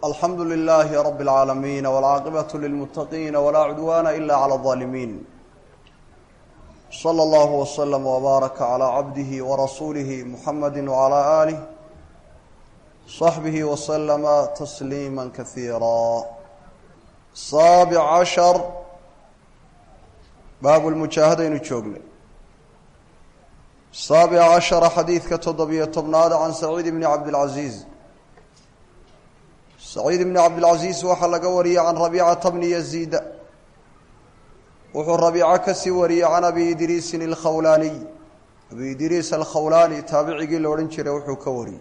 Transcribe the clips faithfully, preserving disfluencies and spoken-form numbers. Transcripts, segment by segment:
الحمد لله رب العالمين والعاقبة للمتقين ولا عدوان إلا على الظالمين صلى الله وسلم وبارك على عبده ورسوله محمد وعلى آله صحبه وسلم تسليما كثيرا. السابع عشر باب المجاهدة نتشوغل. السابع عشر حديث كتضبية طبناد عن سعيد بن عبد العزيز. سعيد بن عبد العزيز وحلق وري عن ربيعة بن يزيد وحو ربيعة كسي وري عن أبي إدريس الخولاني. أبي إدريس الخولاني تابعي قيل ورنشر وحو كوري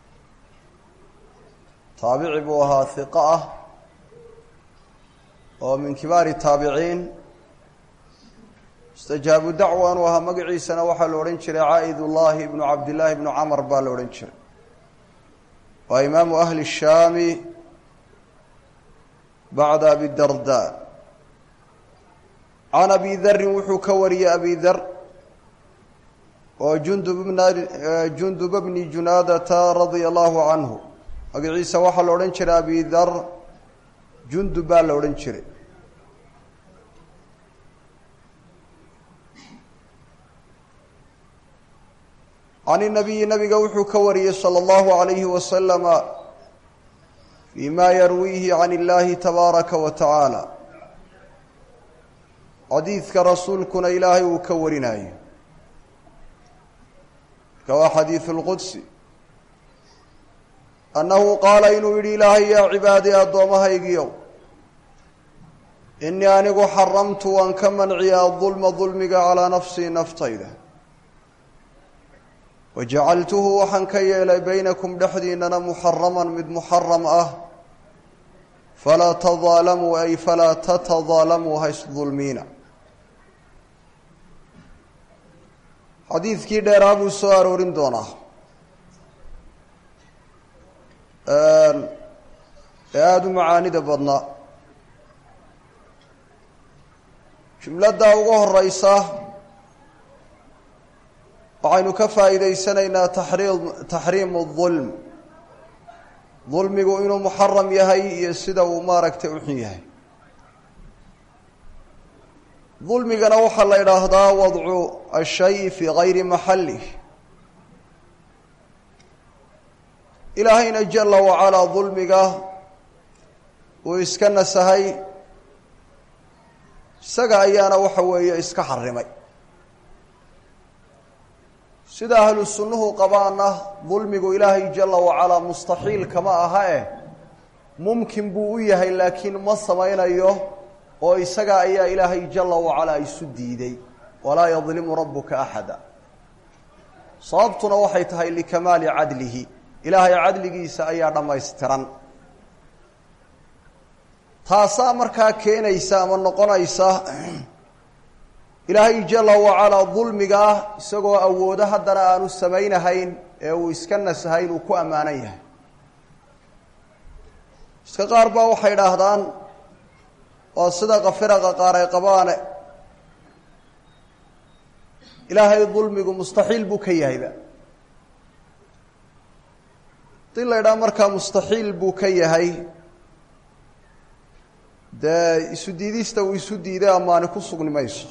تابعي بوها ثقة ومن كبار التابعين استجابوا دعوان وها مقعي سنة وحل ورنشر عائد الله بن عبد الله بن عمر بال ورنشر وإمام أهل الشام بعد أبي الدرداء. عن أبي ذر وحو كوري أبي ذر وجندب بن جندب بن جنادة رضي الله عنه مقعي سواحل ورنشر أبي ذر جندب بال ورنشر. عن النبي نبي وحو كوري صلى الله عليه وسلم فيما يرويه عن الله تبارك وتعالى حديث كرسولكنا إلهي وكورناي كوا حديث القدس أنه قال إنه إلهي يا عبادي أدومها يقيو إني أنه حرمت وأن كمنعي الظلم ظلمك على نفسي نفتيده وجعلته وحنكي إلي بينكم دحديننا محرما مد محرم أه فلا تظالموا أي فلا تتظالموا هيس ظلمين. حديث كي دير أبو سوار ورندونا آدو معاني دبضنا جملة داوغوه الرئيسة وعينو كفائدة سنينا تحريم تحريم الظلم ظلمي إنه محرم يهي يسد ومارك توحيه ظلمي نوح الله إلهدا وضع الشيء في غير محله إلهينا جل وعلا ظلمي وإسكن سهي سقى أيانا وحوية إسك حرمي sida ahlu sunnuhu qabaana dulmigu ilaahay jalla wa ala mustahiil kama aha ee mumkin buu u yahay laakiin ma samaynayo oo isaga ayaa ilaahay jalla wa ala isu diiday wala yadhlimu rabbuka ahada sababtuna waxay tahay likamaali adlihi ilaahay adligiisa ayaa dhameystiran taasa markaa keenaysa ama noqonaysa ilaahay jalla wa ala dhulmiga isagoo awooda hadana aanu sameeynahayn ee uu iska nasahayn uu ku amaanan yahay iska qaar baa waxay dhaahdaan oo sida qafiraqa qaar ay qabaane ilaahay dhulmigu mustahiil buu ka yahay tillayda marka mustahiil buu ka yahay de isu diidista uu isu diiday amaana ku sugnimayso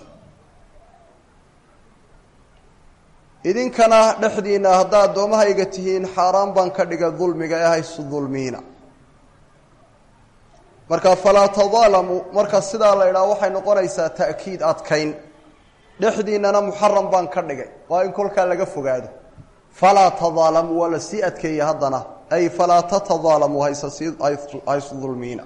idinkana dhaxdiina hadda doomahayga tihiin xaraan baan ka dhigay dhulmiga ee haysu dhulmiina marka fala tadalamu marka sida la ilaa waxay noqonaysaa taakiid adkayn dhaxdiinana muharram baan ka dhigay waa in kulka laga fogaado fala tadalamu wala si adkeeya hadana ay fala tatadalamu haysu haysu dhulmiina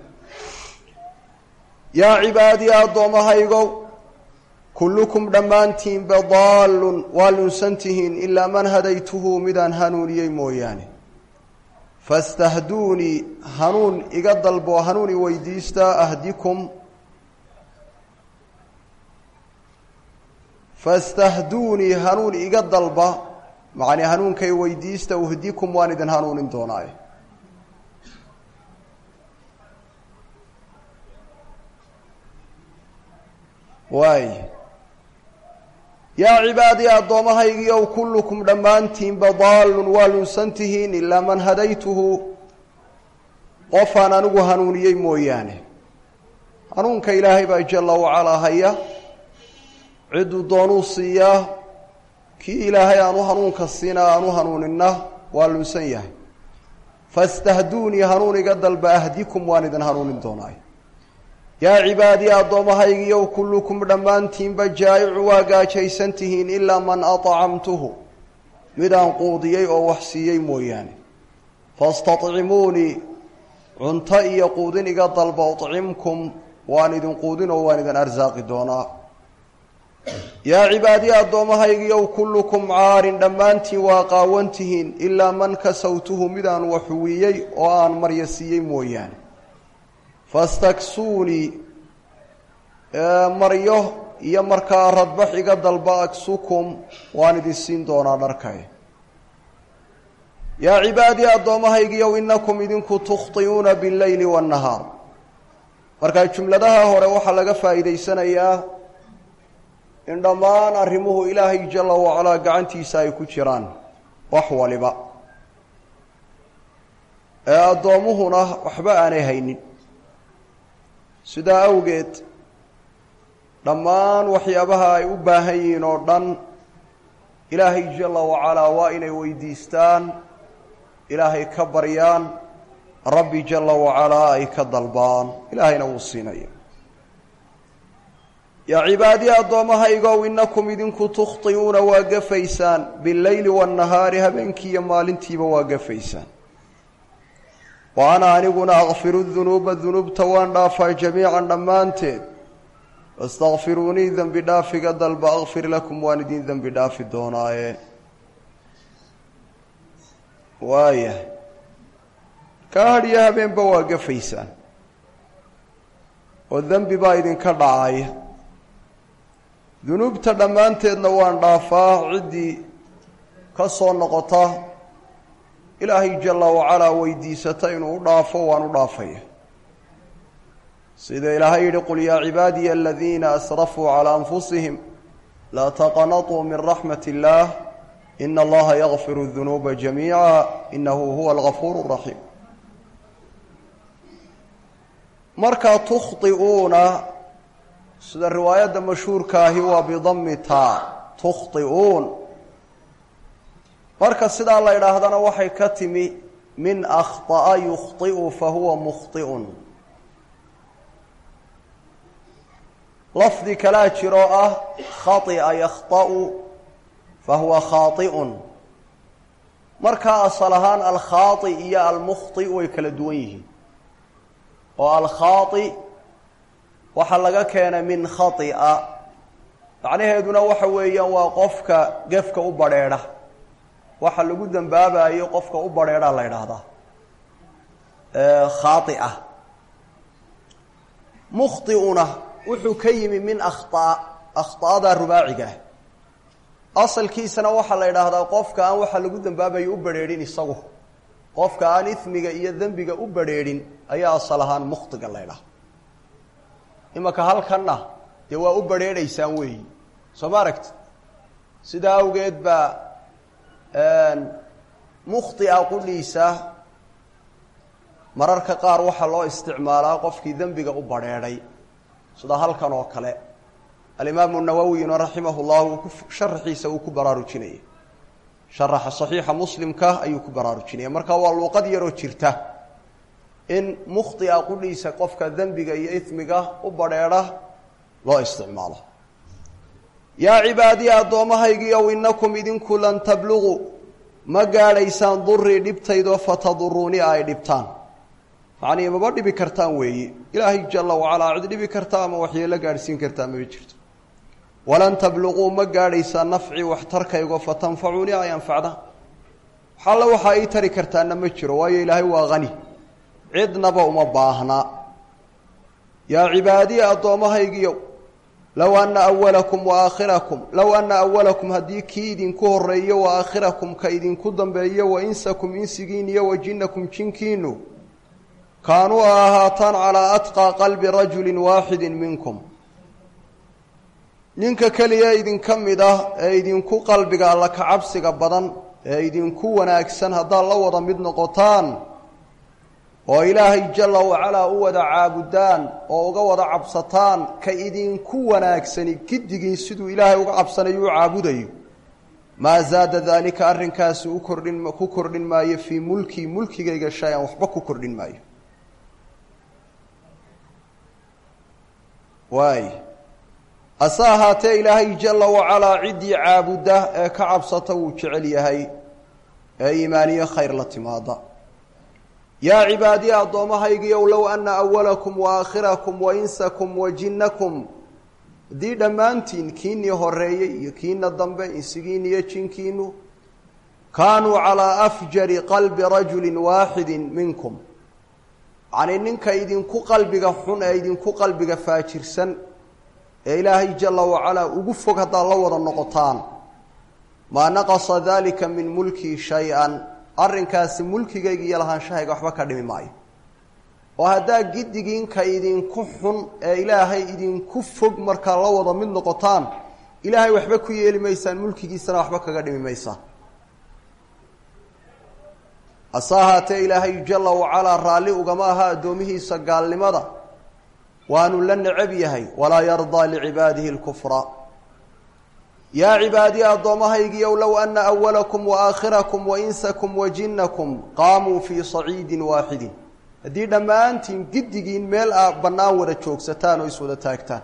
ya ibadi doomahaygo كلكم دمانتين بضال والنسنتهن إلا من هديته مدان هنوني موياني فاستهدوني هنون إقدل بو هنوني ويديستا أهديكم فاستهدوني هنون إقدل با معني هنون كي ويديستا وهديكم واندن هنون انتوناي واي يا عبادي أضومهايقي أو كلكم دمانتين بضال والنسنتهين إلا من هديته qofaan anigu hanuuniyey mooyaane hanuunka ilaahay baa jalla wacalaa haya cidduu doonuu siiyaa kii ilaahay aanu hanuunka siinaa aanu hanuuninna waa lunsan yahay fastahduunii hanuuniga dalba ahdikum waan idin hanuunin doonaay yaa cibaadii addoommahaygiiyow kullukum dhammaantiinba jaa'icu waa gaajaysan tihiin ilaa man atcamtuhu midaan quudiyey oo wax siiyey mooyaane faاstطcimuunii cunto iyo quudin iga dalba uطcimkum waan idin quudin oo waan idin arsaaqi doonaa yaa cibaadii addoommahaygiiyow kullukum caarin dhammaantiin waa qaawan tihiin ilaa man kasawtuhu midaan waxuwiyey oo aan marya siiyey mooyaane fastaksuunii maryo iyo markaa radbax iga dalba aksukum waan idin siin doonaa dharkay yaa cibaadii addoommahaygiiyow inakum idinku tukhطi'uuna biاlleyli waannahaar markaa jumladaha hore waxaa laga faa'iidaysanayaa in dhammaan arrimuhu ilaahay jalla wacalaa gacantiisa ay ku jiraan wax waliba ee addoommuhuna waxba aanay haynin sidaa awgeed dhammaan waxyaabaha ay u baahan yihiin oo dhan ilaahay jalla wacalaa waa inay weydiistaan ilaahay ka baryaan rabbi jalla wacalaa ay ka dalbaan ilaahayna wuu siinaya yaa cibaadii addoommahaygow inakum idinku tukhطi'uuna waa gafaysaan bileyli waannahaari habeenkii iyo maalintiiba waa gafaysaan wa ana aniguna akfiru dunuuba dunuubta waan dhaafaa jamiican dhammaanteed fastakfiruunii dembi dhaafiga dalba akfir lakum waan idin dembi dhaafi doonaaye waayahay kaa hadhiyo habeenba waa gafaysaan oo dembi baa idinka dhacaya dunuubta dhammaanteedna waan dhaafaa ciddii ka soo noqota ilaahay jalla wacalaa weydiisata inuu u dhaafo waan u dhaafaya sida ilaahay yidhi qul yaa cibaadiya aladiina asrafuu calaa anfusihim laa taqanatuu min raxmat illaah ina allaha yakfiru dunuuba jamiica inahu huwa algafuur raxiim markaa tukhطi'uuna sida riwaayadda mashhuurka ahi waa bidami taa tukhطi'uun marka sidaa la idhaahdana waxay ka timi min akhطa'a yukhطi'u fahuwa mukhطi'un lafdi kalaa jiroo ah khaطi'a yakhta'u fahuwa khaaطi'un markaa asal ahaan alkhaaطi iyo almukhطi way kala duwan yihiin oo alkhaaطi waxaa laga keenay min khai'a macnaheeduna waxa weeyaan waa qofka gefka u badrheedha waxa lagu dembaabayo qofka u badrheedha la idhaahdaa khaaطi'a mukhطi'una wuxuu ka yimi min akhطa akhطa'ada rubaaciga asalkiisana waxaa la idhaahdaa qofka aan waxa lagu dembaabayo u badrheedhin isagu qofka aan ismiga iyo dembiga u badrheedhin ayaa asal ahaan mukhطiga la idhaha imaka halkanna dee waa u badrheedhaysaan weeyi soo ma aragti sidaa awgeed baa mukhطi'a qudhiisa mararka qaar waxaa loo isticmaalaa qofkii dembiga u badrheedhay sida halkan oo kale alimaamu nawawiyuna raximah llah uu ku sharaxiisa uu ku baraarujinaya sharaxa saxiixa muslimka ayuu ku baraarujinaya marka waa luuqad yaroo jirta in mukhطi'a qudhiisa qofka dembiga iyo ismiga u badrheedha loo isticmaalo yaa cibaadiya addoommahaygiiow inakum idinku lan tabluguu ma gaadhaysaan durii dhibtaydoo fataduruuni ay dhibtaan macnii maba dhibi kartaan weeye ilaahay jalla wacalaa cid dhibi karta ama waxyeelo gaadhsiin kartaa mama jirto walan tabluguu ma gaadhaysaan nafcii waxtarkaygoo fatanfacuunii ay anfacdaan waxalla waxaa ii tari kartaana ma jiro waayo ilaahay waa hani cidnaba uma baahna yaa cibaadiya addoommahaygiiow low anna awalakum wa aakhirakum low anna awalakum haddii kii idinku horreeyo wa aakhirakum ka idinku dambeeyo wa insakum insigiin iyo wa jinnakum jinkiinu kaanuu ahaataan calaa atqaa qalbi rajulin waaxidin minkum ninka keliya idinka mid ah ee idinku qalbiga alla ka cabsiga badan ee idinku wanaagsan haddaad la wada mid noqotaan oo ilaahay jalla wa ala u wada caabudaan oo uga wada cabsataan ka idin ku wanaagsani kidigin sidoo ilaahay uga cabsanayo caabudayo ma zaada dalika arrinkaas u kordhin ku kordhin maayo fi mulki mulkigayga shay waxba ku kordhin maayo waay asaahate ilaahay jalla wa ala cidi caabuda ee ka cabsata uu jecel yahay ee iimaaniyo khayr la timaada يا عبادي أضمهيجي لو أن أولكم وآخركم وإنسكم وجنكم دي دمانتين كيني هرية كين الضنب إنسجين يجين كينو كانوا على أفجر قلب رجل واحد منكم عن إنك إذن كو قلبك حن إذن كو قلبك فاجر سن إلهي جل وعلا وقفك هذا الله وضع النقطان ما نقص ذلك من ملكي شيئا arrinkaasi mulkigayga iyo lahaanshahay waxba ka dhimi maayo oo hadaa gidigiin ka idin ku xun ee ilaahay idin ku fog marka la wada mid noqotaan ilaahay waxba ku yeeli maysaan mulkigiisana waxba kaga dhimi maysaan asaahate ilaahay jalla wa ala raali ugama aha adoomihiisa gaalnimada waanu la nacab yahay wala yarda li ibadihi al-kufra يا عبادي أضمهيجي لو أن أولكم وآخركم وإنسكم وجنكم قاموا في صعيد واحد دي دمانتين جدجين ميل بناور جوكستان ويسودا تاكتان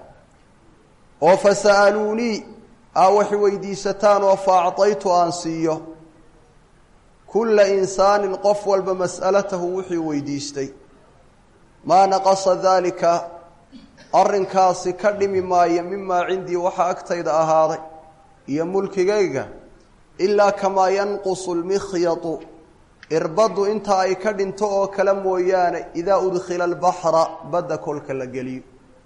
وفسألوني أو حويدي ستان وفأعطيت أنسيه كل إنسان قفول بمسألته وحي ويديستي ما نقص ذلك أرنكاس كلم ما مما عندي وحا أكتيد أهاري يا ملكيغا إلا كما ينقص المخيط إربض انت أي كدنتو أو كلام ويانا إذا أدخل البحر بدا كل كالجلي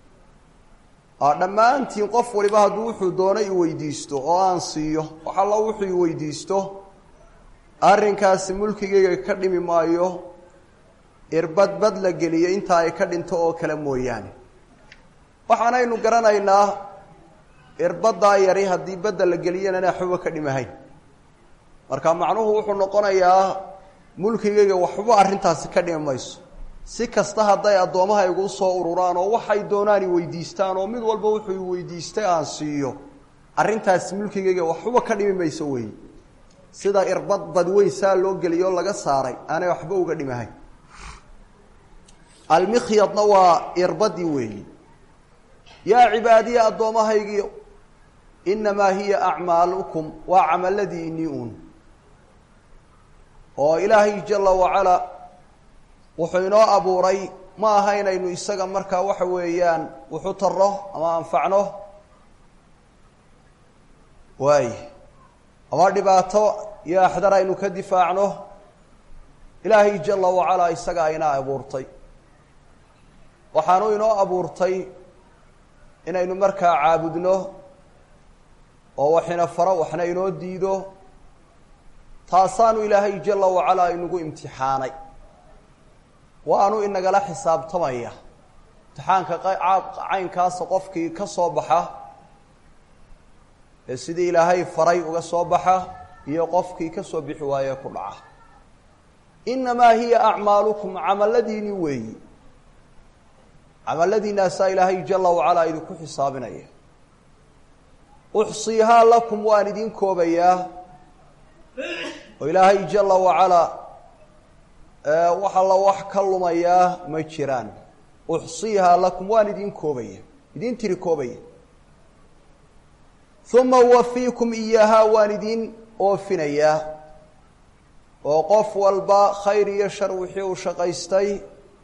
لما أنت ينقف ولبها دوحو دوني ويديستو أو أنسيه وحلا وحي ويديستو أرنكاس ملكيغا كدمي مايو إربض بدل جلي انت أي كدنتو أو كلام ويانا وحنا ينقرنا irbada yari hadii badal la galiyana ana xuba ka dhimahay marka macnuhu wuxuu noqonayaa mulkigayga waxba arintaas ka dhimayso si kasta haday adoomaha igu soo ururaan oo waxay doonaan weydiistaan oo mid walba wuxuu weydiistay aan siiyo arintaas mulkigayga waxba ka dhimayso way sida irbad badweysa loo galiyo laga saaray ana waxba uga dhimahay al-mikhyadna waa irbadi way يا عبادي أضمهيجي إنما هي أعمالكم وعمل الذي نيون وإلهي جل وعلا وحينا أبو ري ما هينا إنه يسقى مركا وحويان وحطره أما أنفعنه واي أما دباته يا حضر إنه كدفاع عنه إلهي جل وعلا يسقى إنا أبو رطي وحانو إنا أبو رطي inaynu markaa caabudno oo waxina faro waxna inoo diido taasaanu ilaahay jalla wa ala inagu imtixaanay waanu inaga la xisaabtamaya imtixaanka caynkaas qofkii ka soo baxa ee sidii ilaahay faray uga soo baxa iyo qofkii ka soo bixi waaya ku dhaca inma hiya a'malukum amaladini weeyi عمل الذين سائلهي جل وعلا إذ كل حسابنا أحصيها لكم والدين كوبيا وإلهي جل وعلا أه وحل وحكل مياه مجران أحصيها لكم والدين كوبيا إذن تري كوبيا ثم أوفيكم إياها والدين أوفنا إياه وقف والباء خير يشر وحيو شقيستي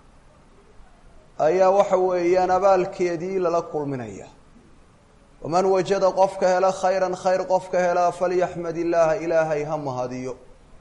أيها وحويان بالكيدي للكل منيا ومن وجد قفك هلا خيرا خير قفك هلا فليحمد الله إلهي هم هذيو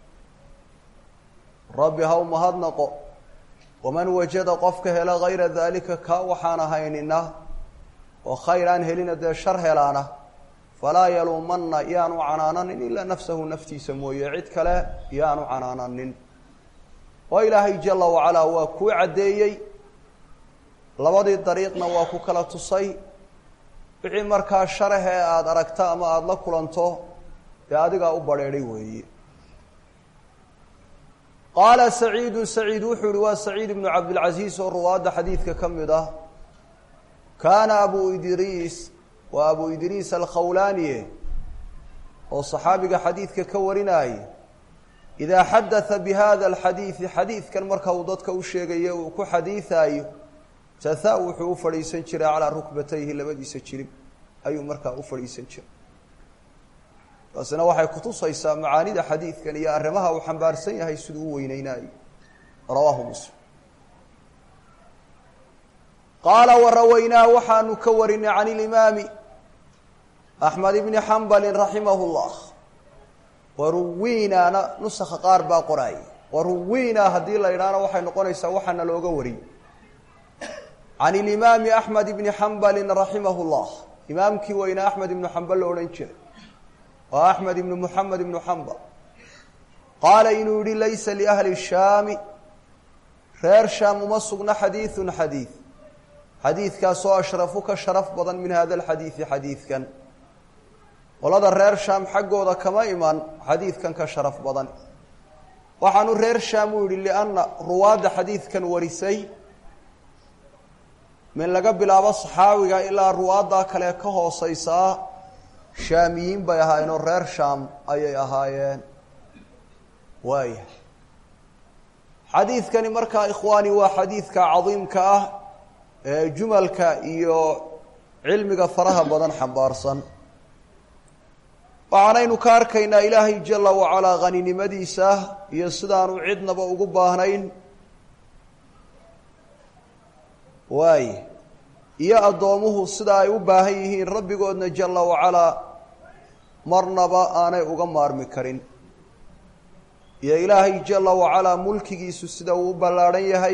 ربي هم هذنقو ومن وجد قفك هلا غير ذلك كاوحانا هيننا وخيرا هلنا ذا شر هلانا فلا يلومن يانو عنانا إلا نفسه نفتي سمو يعدك لا يانو عنانا وإلهي جل وعلا وكو عديي labadii dariiqna waa ku kala tusay wixii markaa sharaha aad aragta ama aad la kulanto ee adiga u bareeray weeye qaala saciidu saciid wuxuu yihi waa saciid ibnu cabdilcasiis oo ruwaadda xadiidka ka mid ah kaana abu idriis waa abu idriis alkhawlaaniye oo saxaabiga xadiidka ka warinaaye idaa xadatha bihada alxadiidi xadiidkan marka uu dadka u sheegayo uu ku xadiidaayo tatha wuxuu u fadhiisan jiray calaa rukbatayhi labadiisa jirib ayuu markaa u fadhiisan jiray taasina waxay kutusaysaa macaanida xadiidkan iyo arrimaha uu xambaarsan yahay siduu u weyneynaayo rawaahu muslim qaala warawaynaa waxaanu ka warinay can ilimaami axmed ibni xambalin raximahu llah waruwiinaana nusakha qaar baa qoraayay waruwiinaa haddii la idhaana waxay noqonaysaa waxaana looga wariyey can ilimaami axmed ibni xambalin raximahu llah imaamkii weynaa axmed ibnu xambal lo odhan jiray waa axmed ibnu muxamed ibnu xambal qaala inuu yihi laysa liahli shaami reer shaam uma sugna xadiidun xadiid xadiidkaasoo ashrafu ka sharaf badan min hada alxadiidi xadiidkan qolada reer shaam xaggooda kama iman xadiidkan ka sharaf badan waxaanu reer shaam u yihi lianna ruwaadda xadiidkan warisay min laga bilaabo saxaawiga ilaa ruwaaddaa kale ka hooseysaa shaamiyiin bay ahaayeen oo reer shaam ayay ahaayeen waaya xadiidkani markaa ikhwaani waa xadiidka cadiimka ah ee jumalka iyo cilmiga faraha badan xambaarsan waxaanaynu ka arkaynaa ilaahay jala wacalaa haninimadiisa iyo sidaanu cidnaba ugu baahnayn waaye iyo addoomuhu sida ay u baahan yihiin rabbigoodna jala wacalaa marnaba aanay uga maarmi karin iyo ilaahay jala wacalaa mulkigiisu sida uu u ballaadhan yahay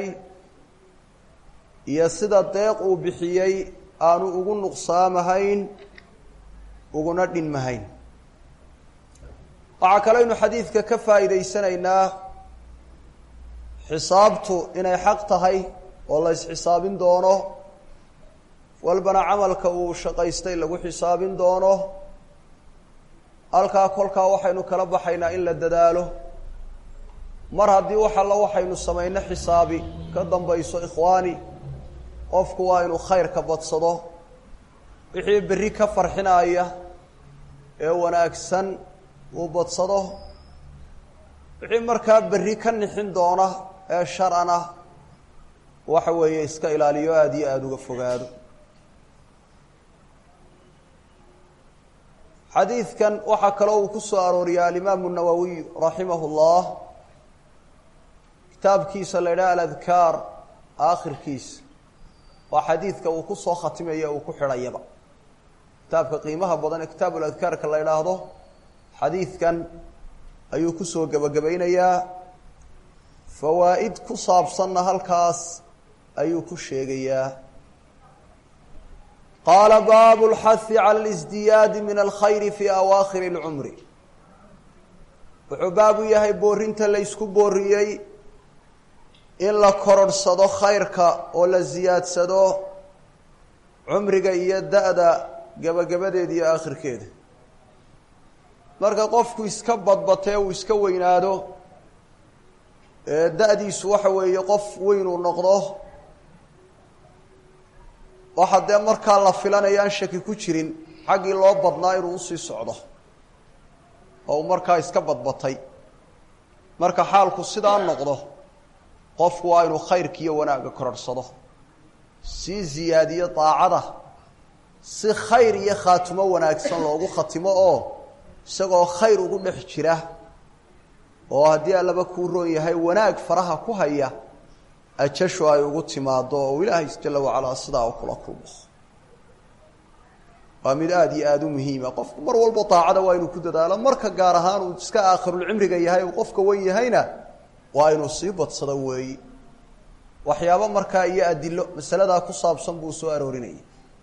iyo sida deeq uu bixiyey aanu ugu nuqsaamahayn uguna dhinmahayn waxaa kaleynu xadiidka ka faa'iidaysanaynaa xisaabtu inay xaq tahay oo la isxisaabin doono walbana camalka uu shaqaystay lagu xisaabin doono halkaa kolkaa waxaynu kala baxaynaa in la dadaalo mar haddii wax alla waxaynu samayno xisaabi ka dambayso ikhwaani qofku waa inuu khayrka badsado wixii berri ka farxinaya ee wanaagsan uu badsado wixii markaa berri ka nixin doona ee sharana waxa weeye iska ilaaliyo aada iyo aada uga fogaado xadiidkan waxaa kaloo uu ku soo arooriyaa alimaamu nawowiy raximahu llah kitaabkiisa la idhaha aladkaar aakhirkiisa waa xadiidka uu ku soo khatimaya uu ku xidhayaba kitaabka qiimaha badan ee kitaabu ladkaarka la idhaahdo xadiidkan ayuu kusoo gebagabaynayaa fawaa'id ku saabsanna halkaas ayuu ku sheegayaa qaala baabu lxahi cala lisdiyaadi min alkhayri fii awaakhiri lcumri wuxuu baabu yahay boorinta la ysku booriyey in la kororhsado khayrka oo la ziyaadsado cumriga iyo da-da gebagabadeeda iyo aakhirkeeda marka qofku iska badbatee uu iska weynaado ee da-diisu waxa weeye qof weynuu noqdo waxa dee markaa la filanaya aan shaki ku jirin xaggii loo badnaa inuu usii socdo oo uu markaa iska badbatay marka xaalku sidaa noqdo qofku waa inuu khayrka iyo wanaagga kororhsado sii ziyaadiyo daacada si khayr iyo khaatumo wanaagsan loogu khatimo oo isagoo khayr ugu dhex jira oo haddii allaba kuu roon yahay wanaag faraha ku haya ajashu ay ugu timaado oo ilaahay jala wacalaa sidaa u kula kulmo waa mid aada iyo aada u muhiima qofku mar walba daacada waa inuu ku dadaalo marka gaar ahaan uu iska aakhirulcimriga yahay uu qofka wen yahayna waa inuu sii badsado weeyi waxyaabo markaa iyo adilo masaladaa ku saabsan buu soo aroorinayay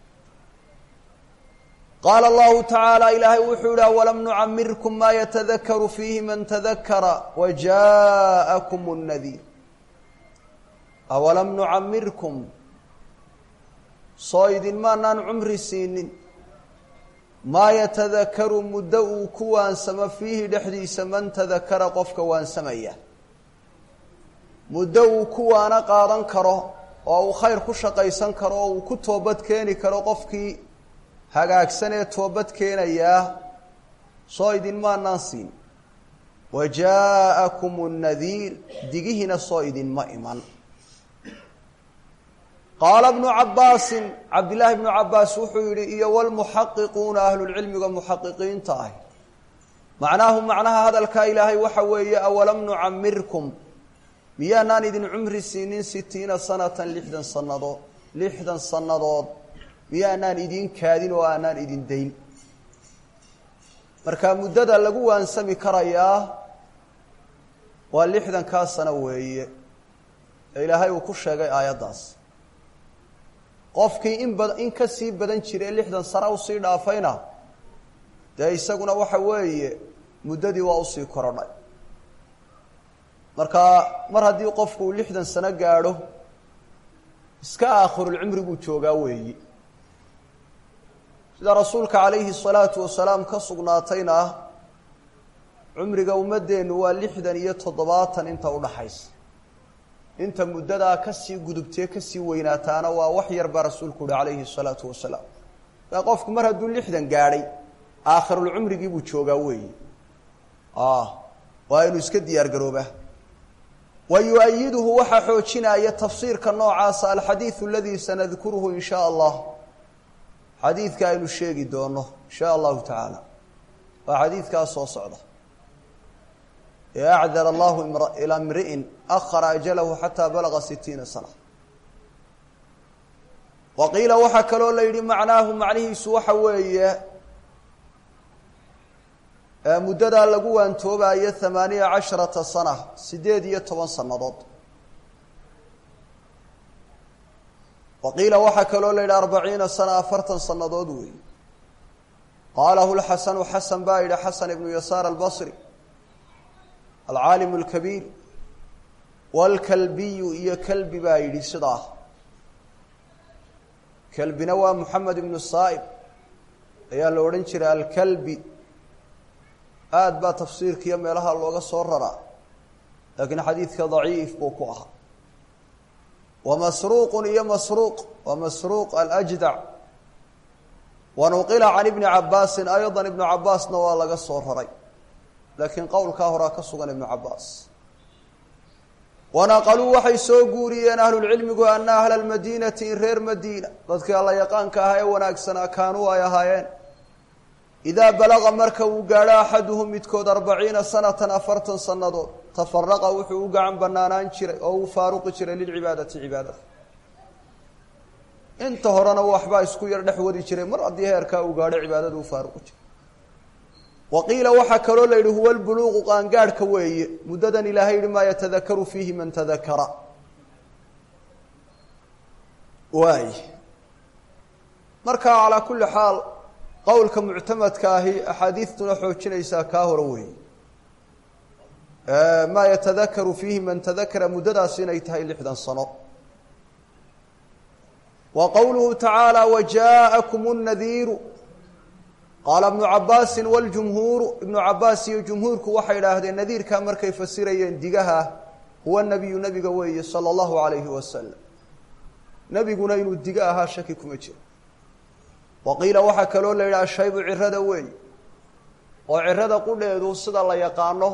qaala allahu tacaala ilaahay wuxuu yihi awalam nucamirkum maa yatadakaru fiihi man tadakara wajaaءakum الnadiir awalam nucamirkum soo idin maanaan cumri siinin maa yatadakaru muddo uu ku waansamo fiihi dhexdiisa man tadakara qofka waansamaya muddo uu kuwaana qaadan karo oo uu khayr ku shaqaysan karo oo uu ku toobad keeni karo qofkii hagaagsan ee toobad keenayaa soo idinmaanaan siin wajaa'akum nnadiir digihina soo idinma iman qaala ibnu cabbaasin cabdillaahi ibnu cabbaas wuxuu yidhi iyo walmuxaqiquuna ahlulcilmiga muxaqiqiinta ah macnaahu macnaha hadalkaa ilaahay waxa weeye awalam nucamirkum miyaanaan idin cumri siinin sitiina sanatan lixdan sannadood lixdan sannadood miyaanaan idin kaadin oo aanaan idin dayn markaa muddada lagu waansami karayaa waa lixdankaa sano weeye ee ilaahay uu ku sheegay aayaddaas qofkii in bad in ka sii badan jiray lixdan sano usii dhaafayna dee isaguna waxa weeye muddadii waa usii korodhay markaa mar haddii qofku uu lixdan sano gaadho iska aakhirulcumri buu joogaa weeyi sida rasuulka calayhi الsalaatu wasalaam ka sugnaatayna cumriga ummadeennu waa lixdan iyo toddobaatan inta udhaxaysa inta muddadaa kasii gudubtee kasii weynaataana waa wax yar baa rasuulku uhi calayhi الsalaatu wasalaam maa qofku mar hadduu lixdan gaadhay aakhirulcumrigii buu joogaa weeyi waa inuu iska diyaar garoobaa wa yu-ayiduhu waxaa xoojinaya tafsiirka noocaasa alxadiidu aladii sanadkuruhu in shaa allah xadiidka aynu sheegi doono in shaa allahu tacaala waa xadiidkaas soo socda ee acdara allahu ilaa imri'in akhara ajalahu xataa balaga sitiina sana wa qiila waxaa kaloo la yidhi macnaahu macnihiisu waxa weeye muddadaa lagu waantoobayo hamaaniya casharata sana sideed iyo toban sannadood wa qiila waxaa kaloo la yidhi arbaciina sana afartan sannadood weeye qaalahu lxasanu xasan baa yidhi xasan ibnu yasaar albasri alcaalimu alkabiir waalkalbiyu iyo kalbi baa yidhi sidaa kalbina waa moxamed ibnu saa'ib ayaa la odhan jiray alkalbi aada baa tafsiirkiiyo meelaha looga soo raraa laakiin xadiidka daciif buu ku ahaa wa masruuqun iyo masruuq wa masruuq alajdac wa nuqila can ibni cabbaasin ayضa ibnu cabbaasna waa laga soo raray laakiin qowlkaa horaa ka sugan ibnu cabbaas wanaqaluu waxay soo guuriyeen ahlulcilmigu ana ahla almadiinati in reer madiina dadkii alla yaqaanka ahaa ee wanaagsanaa kaanuu ay ahaayeen idaa balaqa marka uu gaadho axaduhum midkood arbaciina sanatan afartan sannadood tafaraqa wuxuu u gacan banaanaan jiray oo uu faaruqi jiray lilcibaadati cibaadada inta horena waxbaa isku yar dhex wadi jiray mar haddii heerkaa uu gaadho cibaadada uu faaruqi jiray wa qiila waxaa kaloo la yidhi huwa albuluuqu qaangaadhka weeye muddadan ilaahay yihi maa yatadakaru fiihi man tadakara waay markaa calaa kulli xaal qowlka muctamadka ahi axaadiistuna xoojinaysaa kaa hore weeye maa yatadakaru fiihi man tadakara muddadaas inay tahay lixdan sano wa qowluhu tacaala wajaa'akum nnadiiru qaala ibnu cabbaasin waljumhuuru ibnu cabbaas iyo jumhuurku waxay idhaahdeen nadiirkaa markay fasirayeen digaha huwa nabiyu nabiga weeye sala allahu alayhi wasalam nebiguna inuu diga ahaa shaki kuma jiro wa qiila waxaa kaloo la yidhaha shaybu cirada weey oo cirada qudheedu sida la yaqaano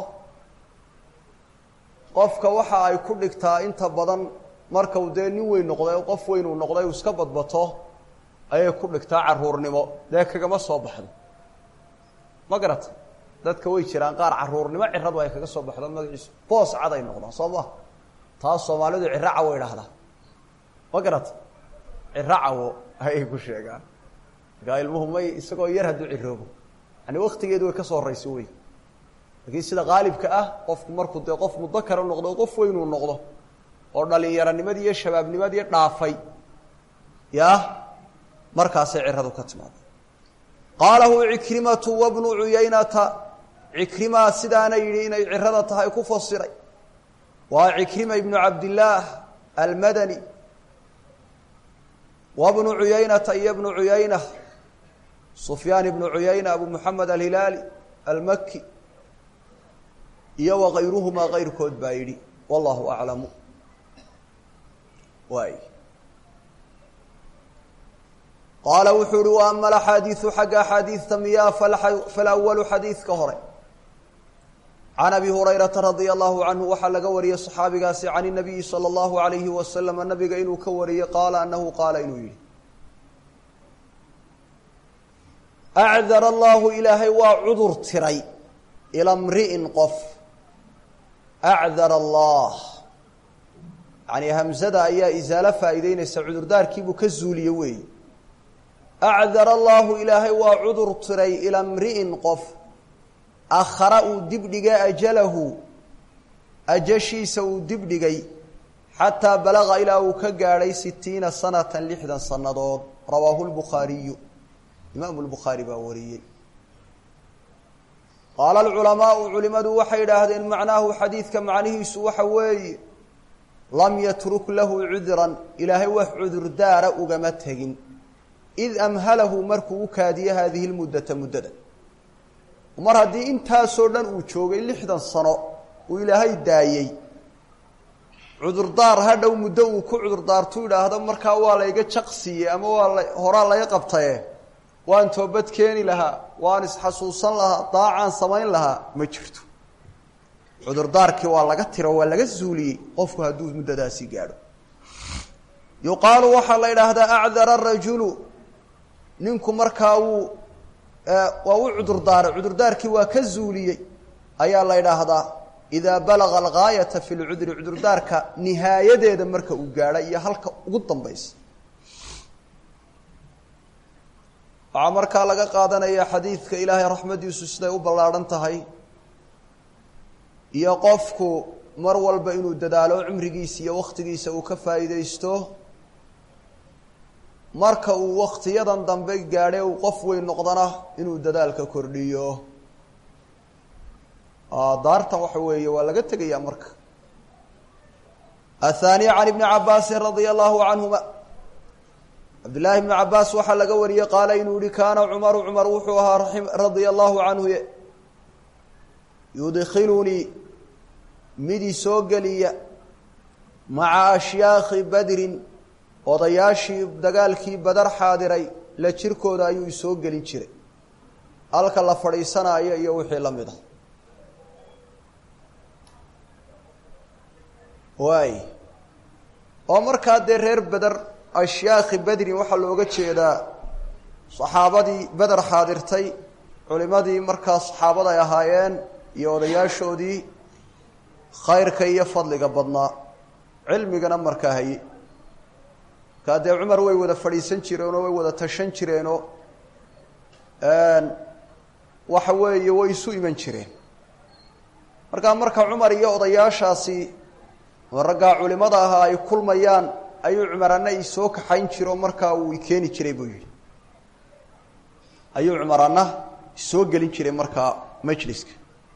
qofka waxa ay ku dhigtaa inta badan markau dee nin weyn noqday qof weyn uu noqday uu iska badbato ayay ku dhigtaa caruurnimo dee kagama soo baxdo ma garata dadka way jiraan qaar caruurnimo ciradu ay kaga soo baxdo magaciisu boos cad ay noqdaan soo maha taas soomaalidu ciro cawo idhaahdaa ma garata ciro cawo ayay ku sheegaan markaa ilmuhu may isagoo yar hadduu ciroobo yani waktigeedu way ka soo horrayso wey laakiin sida qaalibka ah qofku markuu dee qof mudakara noqdo qof weynuu noqdo oo dhalinyaronimadi iyo shabaabnimadii dhaafay ya markaasay ciradu ka timaada qaalahu cikrimatu wabnu cuyaynata cikrimaa sidaana yidhi inay cirada tahay ku fasiray waa cikrima ibnu cabdillaah almadani wabnu cuyaynata iyo bnu cuyayna sufyaan ibnu cuyayna abu moxamed alhilaali almaki iyo wakayruhumaa kayrkood baa yidhi wallahu aclamu واي قال وحور وأما الحديث حق حديث تمياه فالأول حديث كهري عن أبي هريرة رضي الله عنه وحل قوري الصحابي قاسي عن النبي صلى الله عليه وسلم النبي قينه كوري قال أنه قال إنه أعذر الله إلهي وعذر تري إلى امرئ قف أعذر الله يعني همزة أي إزالة فائدين السعودر دار كيبو كالزولي وي أعذر الله إلهي وعذر تري إلى امرئ قف أخرأ دبدق أجله أجشي سو دبدق حتى بلغ إلى وكقاري ستين سنة لحدا سنة رواه البخاري إمام البخاري باوري قال العلماء علماء وحيد هذا معناه حديث كمعنيه سوى حوي لم يترك له عذرا إلهي وعذر دار أقمته إذ أمهله مركو كادي هذه المدة مددا ومر هذه انتهى سردان وشوغي لحدا صنع وإلهي دايي عذر دار هذا ومدو كعذر دار تودا هذا مركا والا يقى شخصية أما والا هراء لا يقبطيه وان توبت كيني لها وان اسحسوسا لها طاعا سمين لها ما جرتو عذر داركي waa laga tiro waa laga zuuliyay qofku haduu mudadaasi gaaro yuqaal waxa la yiraahdaa a'dhara ar-rajulu ninku markaa uu waa uu cudur daar cudur daarkii waa ka zuuliyay ayaa la yiraahdaa ida balagha al-ghayata fi al-udhr cudur daarka nihaayadeeda marka uu gaaro iyo halka ugu dambaysa amarka laga qaadanaya xadiidka ilaahay raxmadiisu siday u ballaaran tahay iyo qofku mar walba inuu dadaalo cimrigiisa iyo waqtigiisa uu ka faa'iideysto marka uu waqtiyadan dambe gaadhay uu qof weyn noqdana inuu dadaalka kordhiyo aadarta waxa weeye waa laga tagayaa marka athani an ibn abbas radiyallahu anhuma عبد الله بن عباس وحا لغا وريه قال انه كان عمر عمر وحوها رحم رضي الله عنه يدخلني مدي سوغليا مع اشياخ بدر odayaashii dagaalkii badar xaadiray la jirkooda ayuu soo galin jiray halka la fadhiisanayo iyo wixii la mid ah way oo markaa de reer badar أشياخ بدر وحل وجهه صحابتي بدر حاضرتي علمادي مركز صحابة يهايان يودياشودي خير كي فضل قبضنا علمي جنا مركاهي كاد عمر وي وذا فريسن شيرينو وي وذا تشن شيرينو أن وحوي ويسوي من شيرين مركا مركا عمر يودياشاسي ورجع علماء هاي كل ميان ayuu Umarana isoo ka xayn jiro markaa uu keeni jiray buu yiri ayuu Umarana isoo galin jiray markaa majliska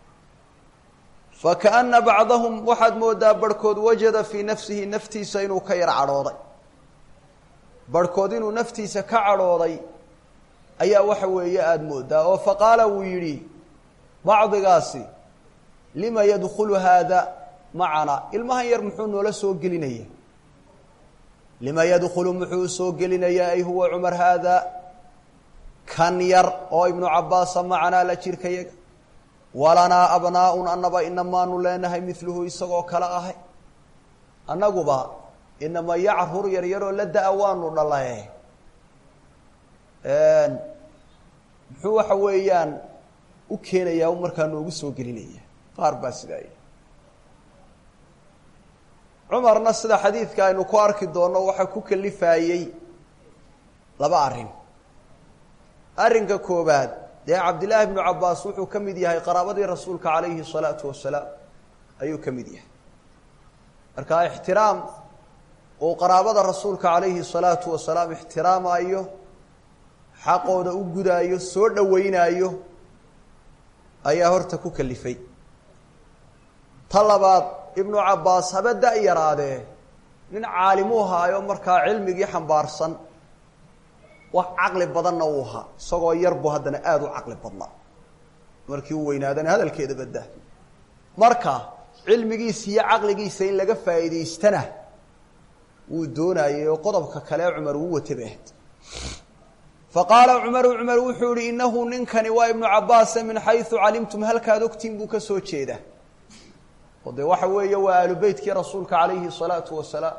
فكأن بعضهم واحد مودا بركود وجد في نفسه نفتي سينو كير عروضي بركودينو نفتي سكا عروضي ايا waxa weeye aad mooda oo faqala uu yiri بعض قاسي لما يدخل هذا معنا ilmahan yar muxuu noola soo gelinaya لما يدخل محو سو قلنا أي هو عمر هذا كان ير أو ابن عباس معنا لا شركة ولنا أبناء أنبا إنما نلينها مثله يسقو كلاهي النقبة إنما يعرفر يريرو لدى أوان الله محو حويان وكينا يوم كانوا سو قلنا قاربا سداي عمر نص حديث كانوا كوارك دونه waxa ku kalifayay laba arin arinka koobaad de Abdullah ibn Abbas wuxuu kamid yahay qaraabadii rasuulka kaleeyhi salaatu wasalaam ayuu kamid yahay marka ixtiraam oo qaraabada rasuulka kaleeyhi salaatu wasalaam ixtiraamayo xaqooda u gudaayo soo dhaweynayo ayaa horta ku kalifay talabaad ابن عباس هبدا يراده من عالموها ayo marka cilmigi xambaarsan wax aqli badan oo ha isagoo yarbu hadana aad u aqli badna markii uu weynaadana hadalkeeda badda marka cilmigiisa iyo aqligiisa in laga faa'iideystana ودوناي وقضب كلا عمر وتبهت فقال عمر عمر وحوري إنه ننكني وابن عباس من حيث علمتم هل كادوكتين بك سوتشيده وده وحوي وآل بيتك رسولك عليه الصلاة والسلام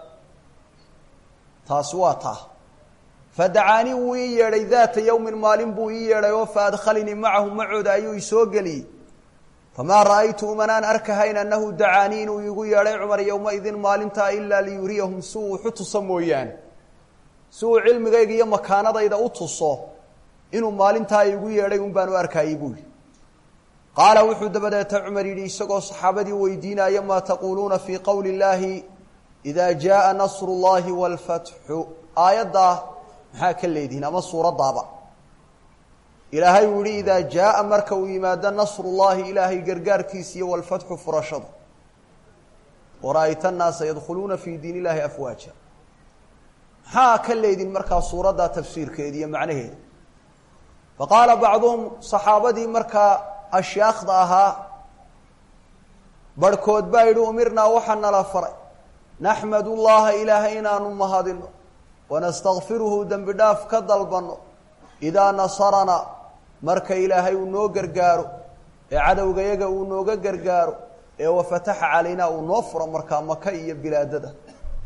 تاسواته فدعاني ويري ذات يوم مال بو يري وفادخلني معه معود أيو يسوقلي فما رأيت منان أركهين أنه دعانين ويقول يري عمر يومئذ مالنتا إلا ليريهم سوء حتص مويان سوء علم غيقي يما كان إذا أتصو إنه مالنتا يقول يري بانو أركايبول قال وحود بدأت عمر يسقوا صحابتي ويدينا يما تقولون في قول الله إذا جاء نصر الله والفتح آيات هاك الليدين أما الصورة ضابع إلهي ولي إذا جاء مركو إمادا نصر الله إلهي قرقار كيسي والفتح فرشد ورأيت الناس يدخلون في دين الله أفواجا هاك الليدين مركا صورة دا تفسير كيدي معنى فقال بعضهم صحابتي مركا أشياخ ضاها بركود بايدو أمرنا وحنا لا فرع نحمد الله إلهينا نمهادن ونستغفره دم بداف كدلبن إذا نصرنا مرك إلهي ونوغر قارو عدو غيغا ونوغر قارو وفتح علينا ونوفر مركا مكي بلادده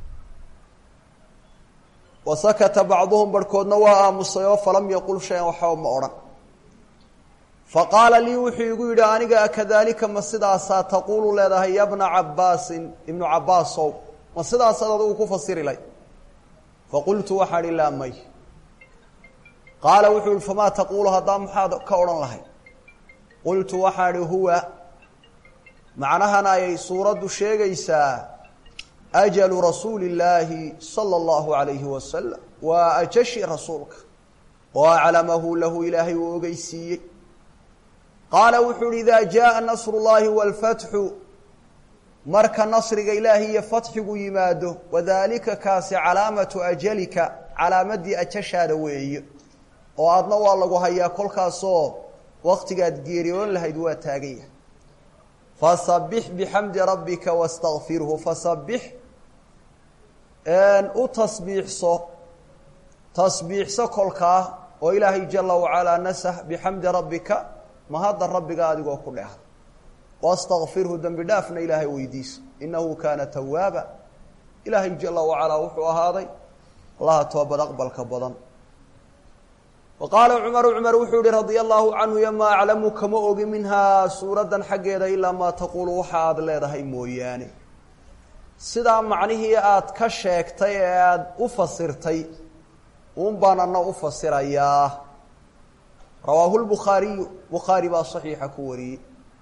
وسكت بعضهم بركود نواء مصيوف فلم يقول شيئا وحاوم أورا فقال لي وحي يقول أنيقا كذلك مسيدا ستقول لها يا ابن عباس ابن عباس صوب مسيدا ستدوك فصير لي فقلت وحر الله مي قال وحي فما تقول هذا محاد كورا لهي قلت وحر هو معناها ناي سورة الشيغيسا أجل رسول الله صلى الله عليه وسلم وأجشي رسولك وأعلمه له إلهي وقيسي قال وحر إذا جاء نصر الله والفتح مرك النصر إلهي فتح يماده وذلك كاس علامة أجلك علامة دي أجشاد وي وأدنا والله هيا كل كاسو وقت قد جيريون لهيدوا تاقية فصبح بحمد ربك واستغفره فصبح أن أتصبيح صو تصبيح صو كلكا وإلهي جل وعلا نسه بحمد ربك ما هذا الرب قاعد يقول كلها واستغفره ذنب دافنا إلهي ويديس إنه كان توابا إلهي جل وعلا وحوى هذا الله توبا أقبل كبضا وقال عمر عمر وحوري رضي الله عنه يما أعلم كما أوغي منها سورة حقيدة إلا ما تقول وحاد ليدهي موياني سيدا معنيه آد كشيكتي آد أفسرتي ومبانا أفسر إياه رواه البخاري بخاري با صحيح كوري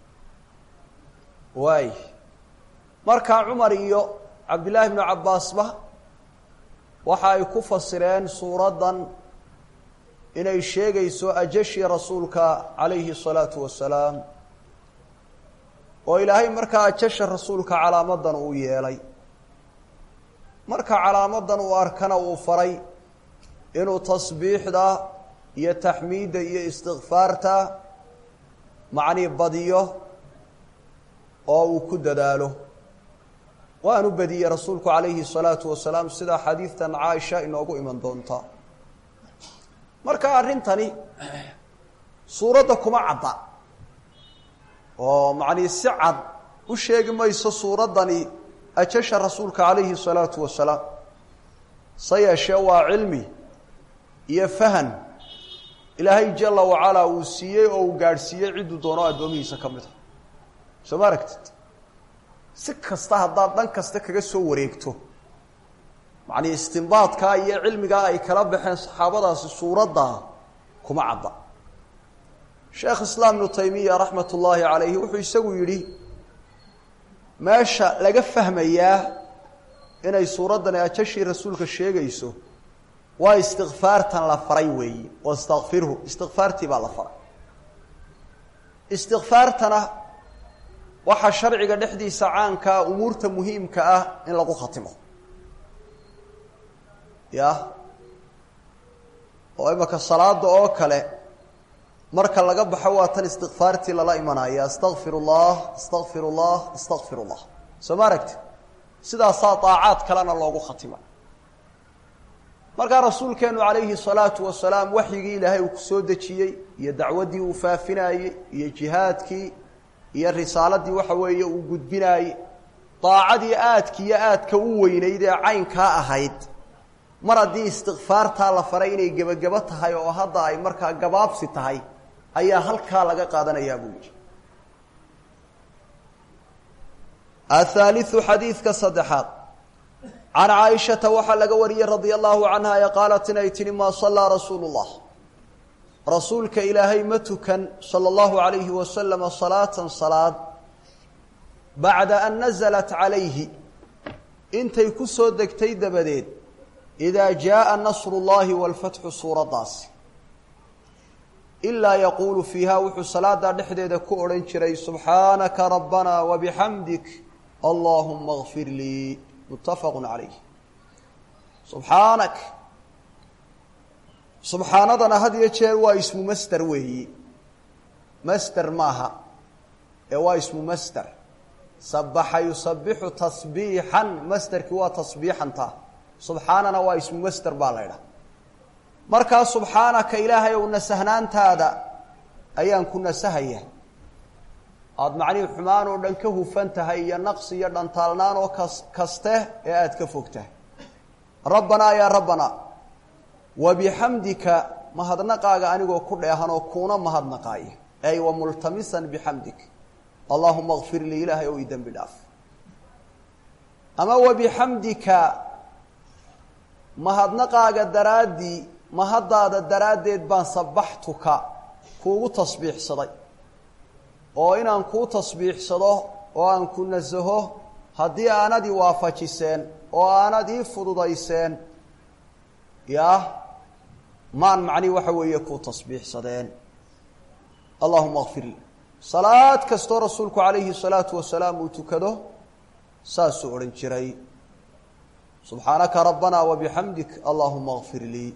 واي مركا عمر iyo عبد بن عباس با waxa ay ku fasireen suuradan inay sheegayso ajashi rasuulka alayhi salatu wasalaam oo ilaahay marka ajasha rasuulka calaamadan uu yeelay marka calaamadan uu arkana uu faray inuu tasbiixda iyo taxmiida iyo istighfaarta macni badiyo oo uu ku dadaalo waanu badiyay rasuulku alayhi salatu wasalaam sida xadiistan Aisha inoogu iman doonta marka arintani suurada kuma cadda oo macni si cad u sheegmayso suuradani ajasha rasuulka alayhi salatu wasalaam sayasha waa cilmi iyo fahan ilaahay jalla wa ala uu siiyay oo uu gaarsiiyay cid doono adoomihiisa kamid soo maaragtid si kasta hadaa dhan kasta kaga soo wareegto macni istinbaadka iyo cilmiga ay kala baxeen saxaabadaas suurada kuma cadda Sheikh Islam Ibn Taymiyyah rahmatullahi alayhi wuxuu isagu yiri meesha laga fahmayaa inay suuradan ajashi rasuulka sheegayso waa istighfaartan la faray weey wastaghfirhu istighfaarti baa la faray istighfaartana waxa sharciga dhexdiisa caanka umuurta muhiimka ah in lagu khatimo ya oo imaka salaada oo kale marka laga baxo waa tan istighfaarti la la imanaya astaghfirullah astaghfirullah astaghfirullah soo maaragtay sida saataacad kalena loogu khatimo markaa rasuulkeenu calayhi salaatu wasalaam waxyigii ilaahay uu ku soo dejiyey iyo dacwaddii uu faafinayey iyo jihaadkii iyo risaaladii waxa weeye uu gudbinaayey daacadii aadka iyo aadka u weynayd ee caynkaa ahayd mar haddii istikfaartaa la faray inay gebagabo tahay oo hadda ay markaa gabaabsi tahay ayaa halkaa laga qaadanayaa buu yidhi athaalithu xadiidka saddexaad can caaishata waxaa laga wariyey radia allahu canha ee qaalat inay tihi maa sallaa rasuulu llah rasuulka ilaahay ma tukan sala allahu calayhi wasalama salaatan salaad bacda an nasalat calayhi intay ku soo degtay dabadeed idaa jaaa nasru llahi waalfatxu suuraddaasi ilaa yaquulu fiiha wuxuu salaadaa dhexdeeda ku odhan jiray subxaanaka rabbanaa wabixamdik allaahuma kfir lii muttafaqu calayh subxaanak subxaanadana had iyo jeer waa ismu masder weeyi masder maaha ee waa ismu masder sabaxa yusabixu tasbiixan masderkii waa tasbiixanta subxaanana waa ismu masder baa la ydhaha markaa subxaanaka ilaahay ow nasahnaantaada ayaan ku nasahaya aada macnihii xumaan oo dhan ka hufan tahay iyo naqsi iyo dhantaalnaan oo kas kaste ee aada ka fog tahay rabbanaa yaa rabbanaa wabixamdika mahadnaqaaga anigoo ku dheehan oo kuuna mahadnaqaaya ay wa multamisan bixamdik allaahuma kfir lii ilaahay ow ii dembi dhaaf ama wabixamdika mahadnaqaaga daraaddii mahaddaada daraaddeed baan sabaxtuka kuugu tasbiixsaday oo inaan kuu tasbiixsado oo aan ku nasaho haddii aanad i waafajiseen oo aanad ii fududayseen yaa maan macnihi waxa weeye kuu tasbiixsadeen allahuma kfir lii salaad kastoo rasuulku calayhi salaatu wasalaam uu tukado saasuu odhan jiray subxaanaka rabbanaa wabixamdik allahuma kfir lii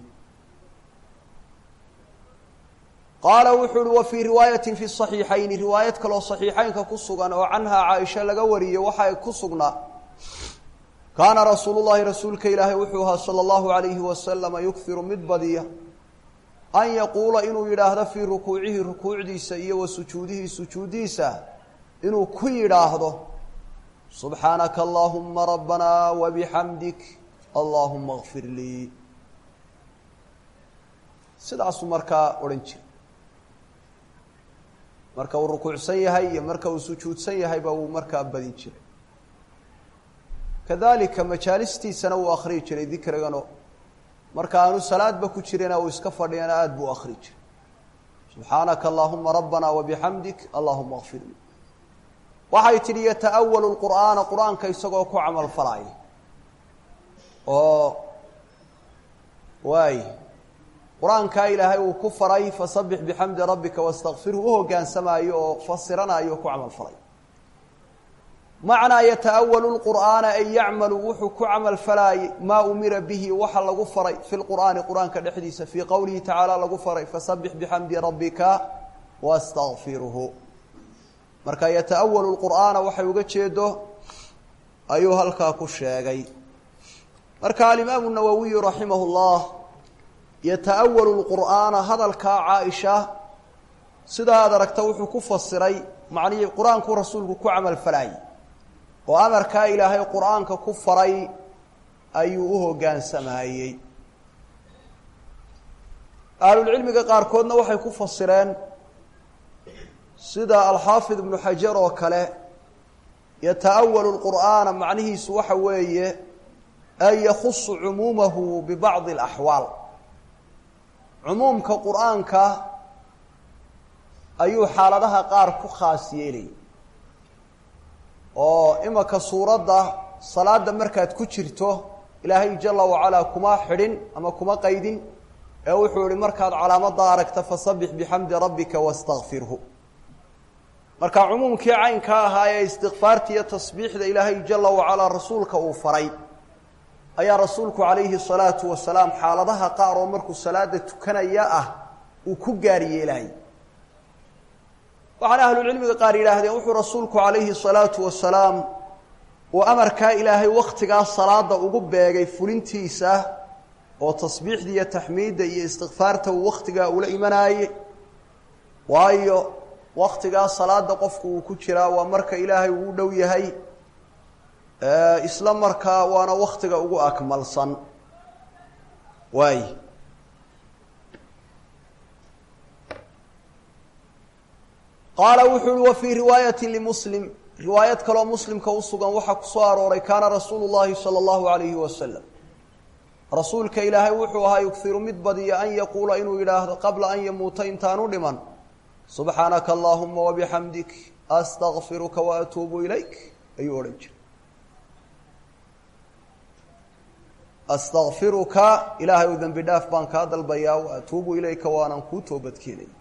qaala wuxuu uhi wa fii riwaayatin fi saxiixayni riwaayad kaloo saxiixeynka ku sugan oo canhaa caaisha laga wariyey waxaa ku sugnaa kaana rasuulu llahi rasuulka ilaahay wuxuu ahaa sala allahu alayhi wasalama yughiru mid badiya an yaquula inuu yidhaahdo fii rukuucihi rukuucdiisa iyo wa sujuudihi sujuudiisa inuu ku yidhaahdo subxaanaka allaahuma rabbanaa wabixamdik allaahuma kfir lii sidaasuu markaa odhan jira marka uu rukuucsan yahay iyo marka uu sujuudsan yahayba wuu markaa badin jiray kadalika majaalistiisana wuu akhriyi jiray dikrigano marka aanu salaadba ku jirina uu iska fadhiyana aada buu akhri jiray subxaanaka allaahuma rabbanaa wabixamdik allaahuma kfir lii waxay tidhi yata'awalu lqur'aana qur-aanka isagoo ku camal falaaya oo waay qur-aankaa ilaahay uu ku faray fasabbix bixamdi rabbika wastakfirhu u hoggaansamaayo oo fasiranayo oo ku camal falay macnaa yata'awalu lqur'aana ay yacmalu wuxuu ku camal falaayey maa umira bihi waxa lagu faray fi lqur'aani qur-aanka dhexdiisa fii qowlihi tacaala lagu faray fasabbix bixamdi rabbika wastakfirhu marka yata'awalu lqur'aana waxay uga jeedo ayuu halkaa ku sheegay marka alimaamu nawowiyu raximah llah yata'awalu lqur'aana hadalkaa caaisha sidaa ad aragta wuxuu ku fasiray macnihii qur-aankuu rasuulku ku camal falaayey oo amarkaa ilaahay qur-aanka ku faray ayuu u hoggaansamayey ahlulcilmiga qaarkoodna waxay ku fasireen sida alxaafid ibnu xajar oo kale yata'awalu lqur'aana macnihiisu waxa weeye an yakhusu cumuumahu bibacdi alaxwaal cumuumka qur-aanka ayuu xaaladaha qaar ku khaas yeelayay oo imaka suuradda salaada markaad ku jirto ilaahay jala wacalaa kuma xidhin ama kuma qaydin ee wuxuu ihi markaad calaamadda aragta fasabbix bixamdi rabbika wastakfirhu marka cumuumkii caynkaa ahaa ee istikfaarta iyo tasbiixda ilaahay jala wacalaa rasuulka uu faray ayaa rasuulku calayhi salaatu wasalaam xaaladaha qaar oo markuu salaada tukanaya ah uu ku gaar yeelay waxaana ahlucilmiga qaar yidhaahdeen wuxuu rasuulku calayhi salaatu wasalaam uu amarkaa ilaahay wakhtigaa salaada ugu beegay fulintiisa oo tasbiixda iyo taxmiidda iyo istighfaarta uu waqtigaa ula imanaaye waayo waqtigaa salaada qofku uu ku jiraa waa marka ilaahay uu dhow yahay isla markaa waana waqtiga ugu akmalsan waay qaala wuxuu uhi wa fii riwaayati limuslim riwaayad kaloo muslimka u sugan waxaa ku soo arooray kaana rasuulu llahi sala allahu alayhi wasalam rasuulka ilaahay wuxuu ahaa yughiru mid badiya an yaquula inuu yidhaahdo qabla an yamuuta intaanu dhiman subxaanaka allaahuma wabixamdik astakfiruka waatuubu ilayk ayuu odhan jiray astakfiruka ilaahay u dembi dhaaf baan kaa dalbayaa waatuubu ilayka waanan kuu toobadkeenaya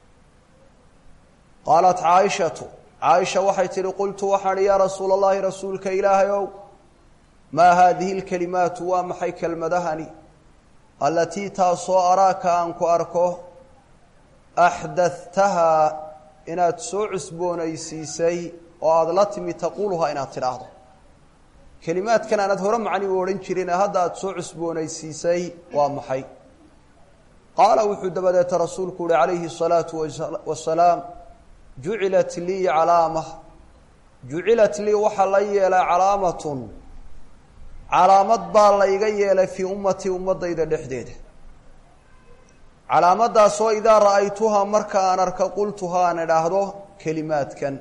qaalat caaishatu caaisha waxay tihi qultu waxaan ihi yaa rasuula allahi rasuulka ilaahay ow maa haadihi lkelimaatu waa maxay kelmadahani allatii taasoo araaka aan ku arko axdadtahaa inaad soo cusboonaysiisay oo aada la timi taquuluhaa inaad tidhaahdo kelimaadkan aanad hore macni u odhan jirin hadda aada soo cusboonaysiisay waa maxay qaala wuxuu dabadeeta rasuulku uhi calayhi الsalaatu wasalaam jucilat lii calaama jucilat lii waxaa la yeelay calaamatun calaamad baa la iga yeelay fii ummatii ummadayda dhexdeeda calaamadaasoo idaa ra'aytuhaa marka aan arka qultuhaa aan idhaahdo kelimaadkan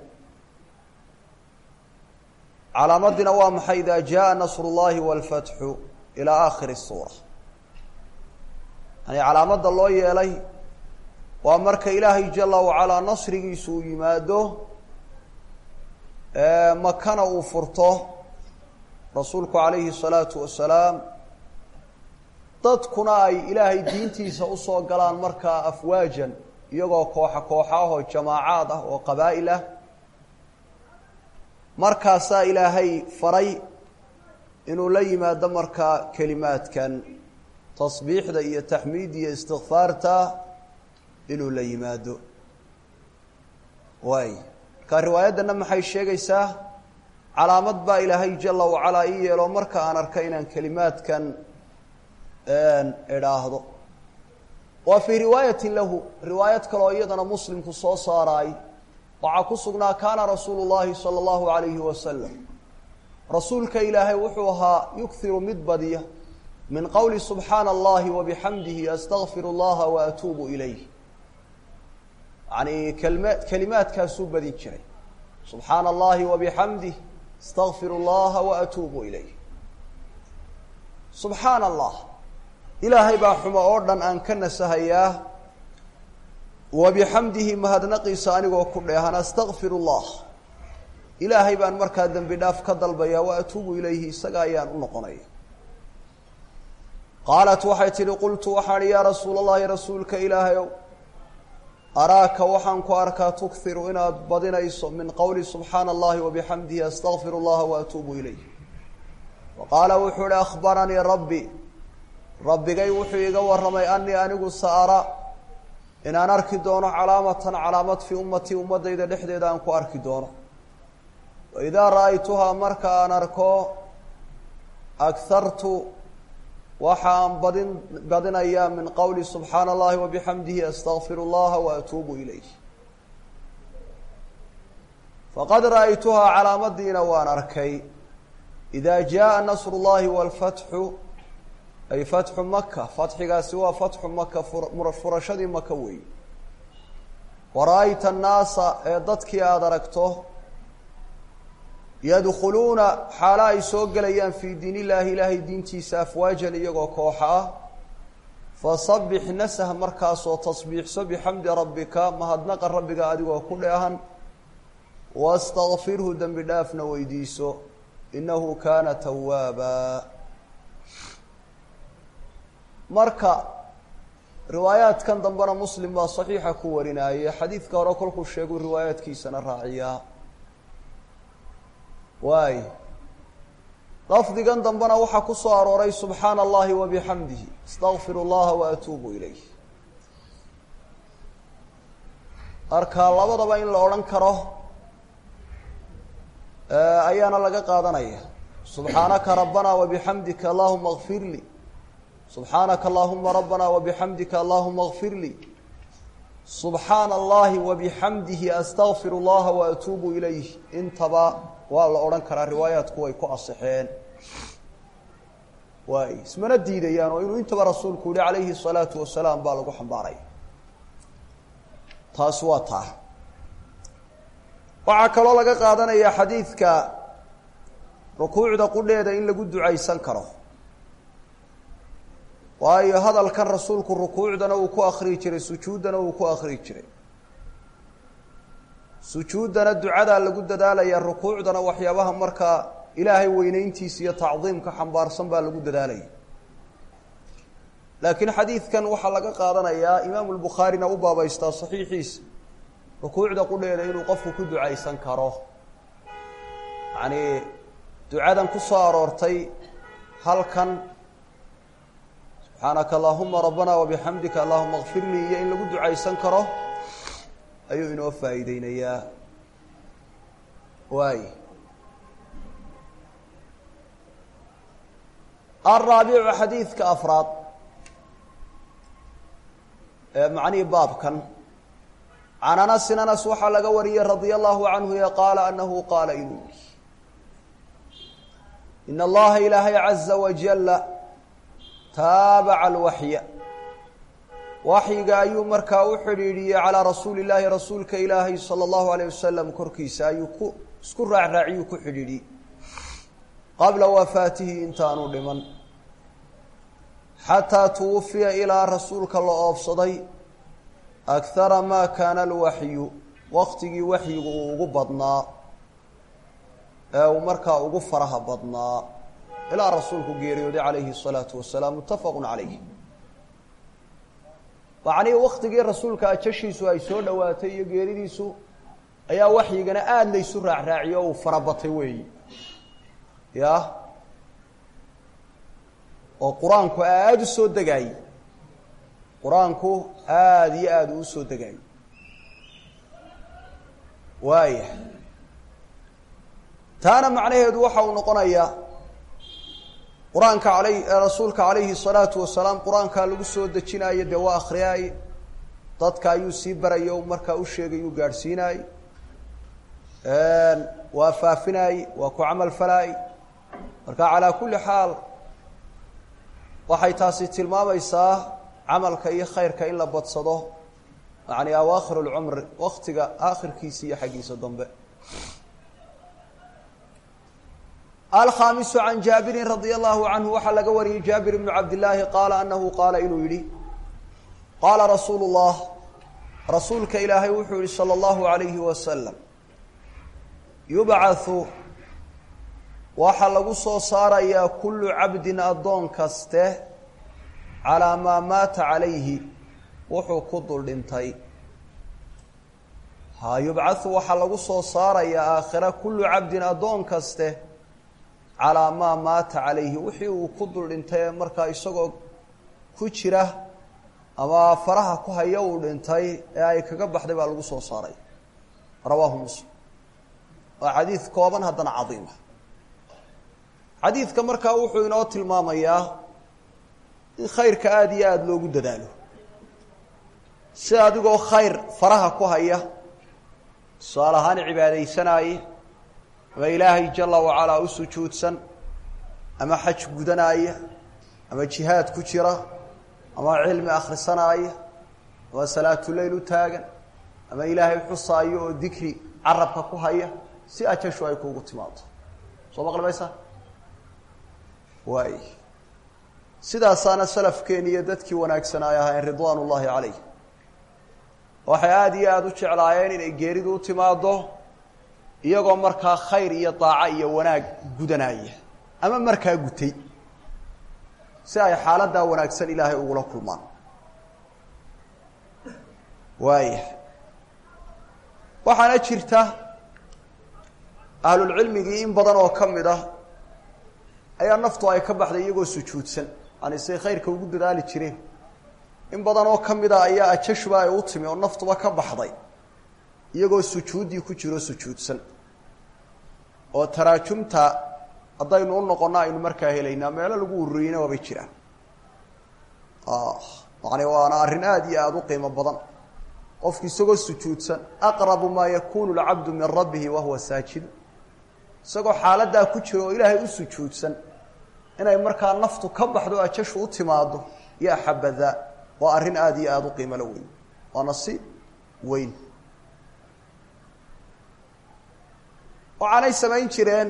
calaamadina waa maxay idaa jaءa nasru اllahi wاlfatxu ilaa aakhiri الsuura yani calaamadda loo yeelay waa marka ilaahay jala wacalaa nasrigiisu uu yimaado makana uu furto rasuulku calayhi الsalaatu wasalaam dadkuna ay ilaahay diintiisa usoo galaan markaa afwaajan iyagoo kooxa kooxa ah oo jamaacaad ah oo qabaa'il ah markaasaa ilaahay faray inuu la yimaado markaa kelimaadkan tasbiixda iyo taxmiid iyo istikfaarta inuu la yimaado waay markaa riwaayaddana maxay sheegaysaa calaamad baa ilaahay jala wacalaa ii yeelo marka aan arkay inaan kelimaadkan idhaahdo wa fii riwaayatin lahu riwaayad kaloo iyadana muslimku soo saaraay waxaa ku sugnaa kaana rasuulu llahi sala allahu alayhi wasalam rasuulka ilaahay wuxuu ahaa yughiru mid badiya min qowli subxaana allahi wabixamdihi astakfiru اllaha waatuubu ilayh yani kelma kelimaadkaasuu badin jiray subxaana allahi wabixamdih astakfiru اllaha waatuubu ilayh subxaana allah ilaahay baa xumo oo dhan aan ka nasahayaa wabixamdihi mahadnaqiisa anigoo ku dheehan astakfiru اllah ilaahay baan markaa dembi dhaaf ka dalbayaa wa atuubu ilayhi isaga ayaan u noqonaya qaalat waxay tihi qultu waxaan yaa rasuula اllahi rasuulka ilaahayow araaka waxaan ku arkaa tukhiru inaad badinayso min qowli subxaana allahi wabixamdihi astakfiru اllaha waatuubu ilayh waqaala wuxuu uhi akhbaranii rabbi rabbigay wuxuu iga warramay anii anigu saara inaan arki doono calaamatan calaamad fii ummatii ummadayda dhexdeeda aan ku arki doono waidaa ra'aytuhaa marka aan arko aghartu waxa aan badin badinayaa min qowli subxaana allahi wabixamdihi astakfiru اllaha waatuubu ilayh faqad ra'aytuhaa calaamadiina waan arkay idaa jaءa nasru اllahi wاlfatxu ay fatxu maka fatxigaasi waa fatxu maka furashadii maka weey wara-ayta annaasa ee dadkii aada aragto yadkhuluuna xaala ay soo gelayaan fii diin illaahi ilaahay diintiisa afwaajan iyagoo kooxa ah fasabbix nasah markaasoo tasbiixso bixamdi rabbika mahadnaqa rabbiga adigoo ku dheehan wastakfirhu dembi dhaafna weydiiso innahu kaana tawaaba marka riwaayaadkan dambena muslim baa saxiixa ku warinaaye xadiidka hore kolkuu sheegu riwaayaadkiisana raaciyaa waay lafdigan dambena waxaa ku soo arooray subxaana allahi wabixamdihi astakfiru اllaha waatuubu ilayh marka labadaba in la odhan karo ayaana laga qaadanaya subxaanaka rabbana wabixamdika allahuma kfir lii subxaanaka allahuma rabbana wabixamdika allahuma اغfir lii subxaana allahi wabixamdihi astaqfir اllaha waatuubu ilayh intaba waa la odhan karaa riwaayaadku way ku asixeen waay ismana diidayaan oo inuu intaba rasuulku yihi calayhi الsalaatu wasalaam baa lagu xambaaraya taas waa taa waxaa kaloo laga qaadanayaa xadiidka rukuucda qudheeda in lagu ducaysan karo waayo hadalkan rasuulku rukuucdana uu ku akriyi jiray sujuuddana uu ku akriyi jiray sujuuddana ducadaa lagu dadaalaya rukuucdana waxyaabaha markaa ilaahay weyneyntiisa iyo tacdiimka xambaarsan baa lagu dadaalaya laakiin xadiidkan waxaa laga qaadanayaa imaamu lbukhaarina u baabaystaa saxiixiisa rukuucda qudheeda inuu qofku ku ducaysan karo yacni ducadan ku soo aroortay halkan subxaanaka allahuma rabbana wabixamdika allahuma اغfir lii iyo in lagu ducaysan karo ayuu inoo faa'iideynayaa waay alraabicu xadiidka afraad ee macnihii baabkan can anasin anas waxaa laga wariyey radia allahu canhu e qaala anahu qaala inuu yihi in allaha ilaahay caza wajala taabaca alwaxya waxyiga ayuu markaa u xidhiidhiyey calaa rasuuli llaahi rasuulka ilaahay sala allahu alayh wasalam korkiisa ayuu ku isku raacraaciyuu ku xidhiidhiyey qabla wafaatihi intaanu dhiman xataa tuwufiya ilaa rasuulka la oofsaday akhara maa kaana alwaxyu waqtigii waxyigu uu ugu badnaa ee uu markaa ugu faraha badnaa ilaa rasuulku geeriyooday calayhi الsalaatu wasalaam muttafaqu calayh macnihii waktigii rasuulka ajashiisu ay soo dhowaatay iyo geeridiisu ayaa waxyigana aada laysu raacraaciyo o uu farabatay weeyi ya oo qur-aanku aada u soo degaayey qur-aanku aada iyo aada uu usoo degaayey waaya taana macnaheedu waxa uu noqonayaa qur-aanka alay rasuulka calayhi الsalaatu wasalaam qur-aankaa lagu soo dejinaayo dee waa akriyaaye dadka ayuu sii barayo markaa u sheegay uu gaadhsiinaaye waa faafinaaye waa ku camal falaaye marka calaa kulli xaal waxay taasi tilmaamaysaa camalka iyo khayrka in la badsado yani awaakhir اlcumri waktiga aakhirkiisa iyo xaggiisa dambe alkhaamisu can jaabirin radia allahu canhu waxaa laga wariyey jaabir ibnu cabdillaahi qaala anahu qaala inuu yihi qaala rasuulu llah rasuulka ilaahay wuxuu yihi salى اllahu alayhi wasalam yubcathu waxaa lagu soo saarayaa kullu cabdin addoon kaste calaa maa maata calayhi wuxuu ku dul dhintay ha yubcathu waxaa lagu soo saarayaa aakhira kullu cabdin addoon kaste calaa maa maata calayhi wixii uu ku dul dhintay ee markaa isagoo ku jira ama faraha ku haya uu dhintay ee ay kaga baxday baa lagu soo saaray rawaahu muslim waa xadiid kooban haddana cadiima xadiidka markaa wuxuu inoo tilmaamayaa in khayrka aada iyo aada loogu dadaalo si adigoo khayr faraha ku haya tusaale ahaan cibaadaysanaaye ama ilaahay jala wacalaa u sujuudsan ama xaj gudanaaya ama jihaad ku jira ama cilmi akhrisanaaya ama salaatuleyl u taagan ama ilaahay xusaayo oo dikri carabka ku haya si ajashu ay kuugu timaado soo maqlimaysaa waay sidaasaana salafkeeni iyo dadkii wanaagsan ay ahayn ridwaan ullaahi calayh waxay aada iyo aada u jeclaayeen inay geeridu u timaado iyagoo markaa khayr iyo daaco iyo wanaag gudanaya ama markaa gutay si ay xaaladdaa wanaagsan ilaahay ugula kulmaan waaya waxaana jirta ahlulcilmigii in badan oo ka mid ah ayaa naftu ay ka baxday iyagoo sujuudsan yani say khayrka ugu dadaali jireen in badan oo ka mid a ayaa ajashuba ay u timi oo naftuba ka baxday iyagoo sujuuddii ku jiro sujuudsan oo taraajumta haddaynu u noqonna aynu markaa helaynaa meelo lagu ururiyeyna waabay jiraan ah yani waana arrin aad iyo aad u qiimo badan qofkii isagoo sujuudsan aqrabu ma yakunu al-'abdu min rabbihi wa huwa saajid isagoo xaaladda ku jiro oo ilaahay u sujuudsan inay markaa naftu ka baxdo ajashu u timaado ya habada waa arrin aad iyo aad u qiimo la weyn waa nasiib weyn waxaanay samayn jireen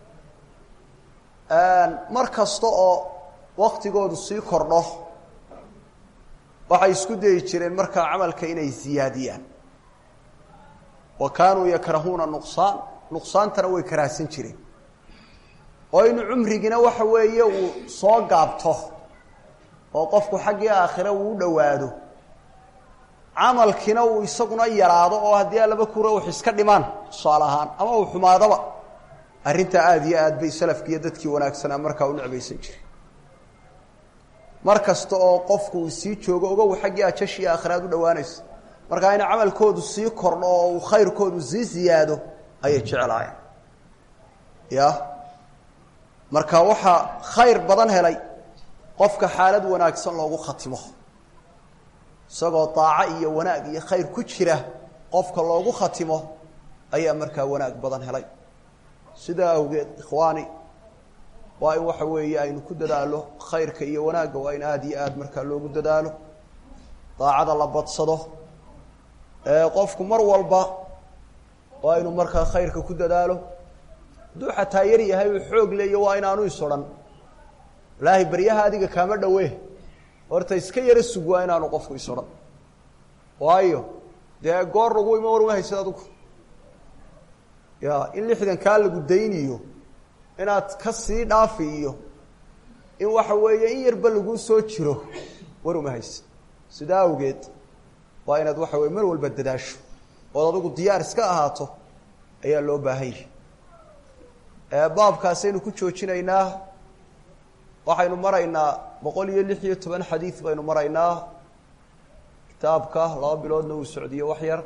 mar kasta oo waqtigoodu sii kordho waxay isku dayi jireen markaa camalka inay siyaadiyaan wa kaanuu yakrahuuna nuqsaan nuqsaantana way karaasan jireen oo in cumrigina waxa weeye uu soo gaabto oo qofku xaggii aakhire uu u dhowaado camalkina uu isaguna yaraado oo haddii laba kuro wax iska dhimaan salahaan ama uu xumaadaba arrinta aad iyo aad bay salafkiyo dadkii wanaagsanaa markaa u necbaysan jiray markasta oo qofku uu sii joogo ogow xaggii ajashii aakhiraad u dhowaanayso markaa in camalkoodu sii kordho oo uu khayrkoodu sii siyaado ayay jeclaayeen ya marka waxa khayr badan helay qofka xaalad wanaagsan loogu khatimo isagoo taaca iyo wanaag iyo khayr ku jira qofka loogu khatimo ayaa markaa wanaag badan helay sida awgeed ikhwaani waa in waxa weeye aynu ku dadaalo khayrka iyo wanaagga waa in aad iyo aad markaa loogu dadaalo taacada la badsado ee qofku mar walba waa inuu markaa khayrka ku dadaalo hadduu xataa yar yahay uu xoog leeyo waa inaanu isodhan ilaahay baryaha adiga kaama dhawee horta iska yara sug waa inaanu qofku isodhan waayo dee goor lagu ima war uma haysid adigu ya in lixdan kaa lagu dayniyo inaad ka sii dhaafi iyo in waxa weeye in yarba lagu soo jiro war uma haysid sidaa awgeed waa inaad waxa weeye mar walba dadaasho oo adigu diyaar iska ahaato ayaa loo baahan yahay ee baabkaasaynu ku joojinaynaa waxaynu maraynaa boqol iyo lix iyo toban xadiis baynu maraynaa kitaabka laba biloodna uu socdiyo wax yar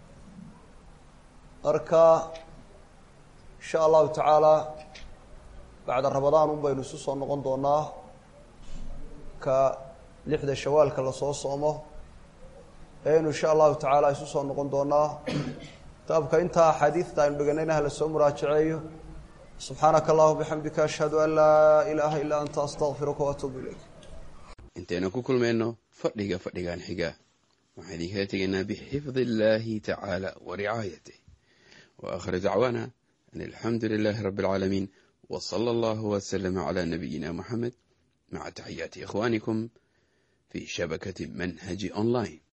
marka insha allahu tacaala bacda ramadaan un baynu isu soo noqon doonaa ka lixda shawaalka lasoo soomo ayaynu insha allahu tacaala isu soo noqon doonaa kitaabka intaa axaadiista aynu dhiganayna hala soo muraajaceeyo subxaanaka allahuma bixamdika ashhadu an laa ilaaha illaa anta astaqfiruka waatuubu ilayk intaynu ku kulmayno fadhiga fadhigan xiga waxaan idinkala tegaynaa bixifdi illaahi tacaala wa ricaayatih wa aakhiru dacwaana an alxamdu lilaahi rabbi alcaalamiin wa sala allahu wasalama calaa nabiyina moxamed maca taxiyaati ikhwaanikum fii shabakati manhaji online.